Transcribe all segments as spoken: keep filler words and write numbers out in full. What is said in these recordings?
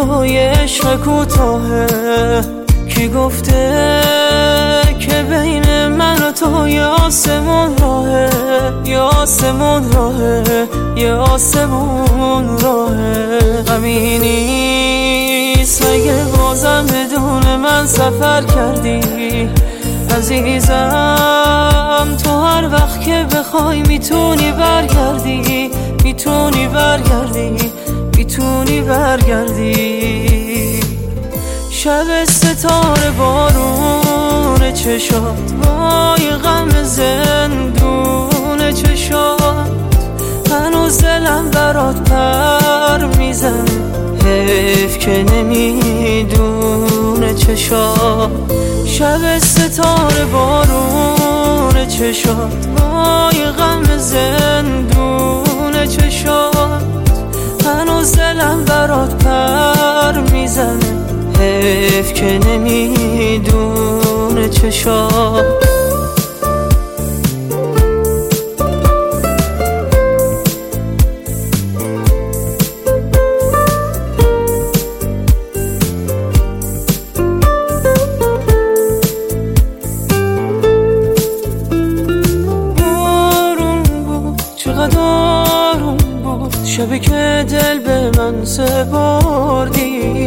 توی عشق کوتاهه. کی گفته که بین من و تو یه آسمون راهه، یه آسمون راهه، یه آسمون راهه. غمی نیست اگه بازم بدون من سفر کردی عزیزم. تو هر وقت که بخوای میتونی برگردی، میتونی برگردی، میتونی برگردی. شب ستاره بارون چشات، وای غم زندون چشات. هنوز دلم برات پر میزنه، حیف که نمیدونه چشات. شب ستاره بارون چشات، وای غم زندون چشات. هنوز دلم برات پر میزنه، حیف که نمیدونه چشات. چقدر آروم بود شبی که دل به من سپردی.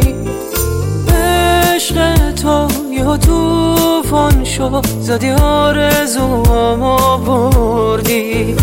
عشق تو یا توفان شد، زدی آرزوامو بردی.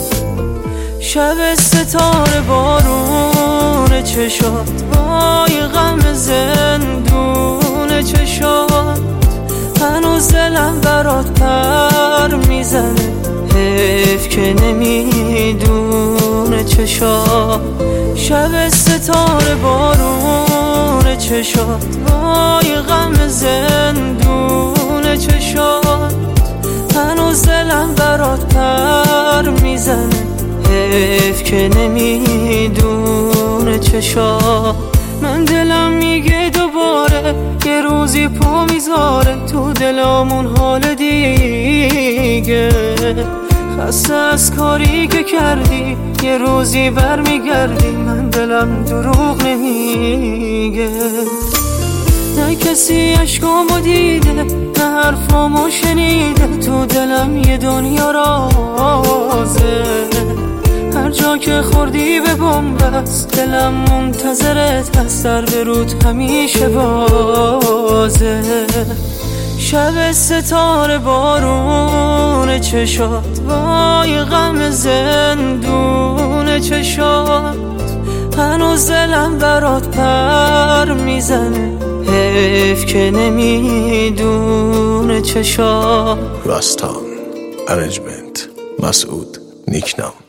شب ستاره بارون چشات، وای غم زندون چشات. هنوز دلم برات پر میزنه، حیف که نمیدونه چشات. شب ستاره بارون چشات، وای غم زندون چشات. هنوز دلم برات پر میزنه، حیف که نمیدونه چشات. من دلم میگه دوباره یه روزی پا میذاره تو دلمون حال دیگه. خسته از کاری که کردی، یه روزی برمیگردی. من دلم دروغ نمیگه، نه کسی عشقامو دیده، نه حرفامو شنیده. تو دلم یه دنیا رازه، هر جا که خوردی به بنبست. دلم منتظرت هست، در به رود همیشه بازه. شب ستاره بارون چشات، وای غم زندون چشات. هنوز دلم برات پر میزنه، حیف که نمیدونه چشات. راستان ارنجمنت مسعود نیکنام.